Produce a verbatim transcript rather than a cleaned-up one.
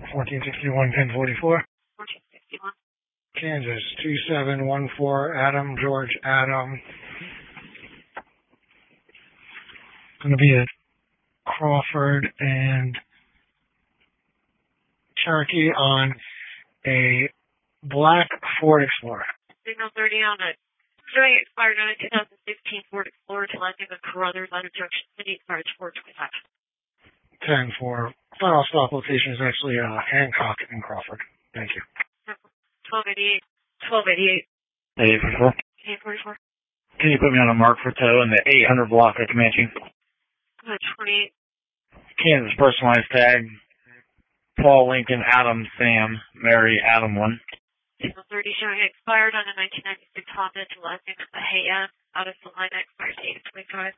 fourteen sixty-one, ten forty-four. fourteen sixty-one. Kansas, two seven one four, Adam, George, Adam. Going to be a Crawford and Cherokee on a black Ford Explorer. Signal thirty on a showing expired on a two thousand sixteen Ford Explorer to landing at Carruthers out of Junction City, expired four twenty-five. ten for final stop location is actually uh, Hancock and Crawford. Thank you. twelve eighty-eight. twelve eighty-eight. eight forty-four. eight forty-four. Can you put me on a mark for tow in the eight hundred block of Comanche? Uh, twenty-eight. Kansas personalized tag. Paul Lincoln, Adam, Sam, Mary, Adam one. Signal thirty showing expired on a nineteen ninety-six Honda to landing at Bahia out of Salina, expired eight twenty-five.